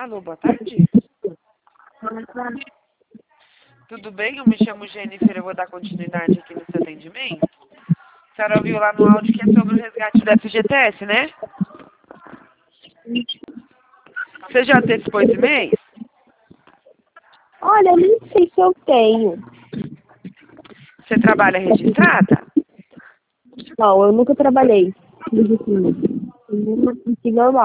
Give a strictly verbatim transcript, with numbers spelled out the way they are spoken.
Alô, boa tarde. Tudo bem? Eu me chamo Jennifer, eu vou dar continuidade aqui no seu atendimento. A senhora ouviu lá no áudio que é sobre o resgate da F G T S, né? Você já antecipou esse mês? Olha, eu nem sei se eu tenho. Você trabalha registrada? Não, eu nunca trabalhei. Normal.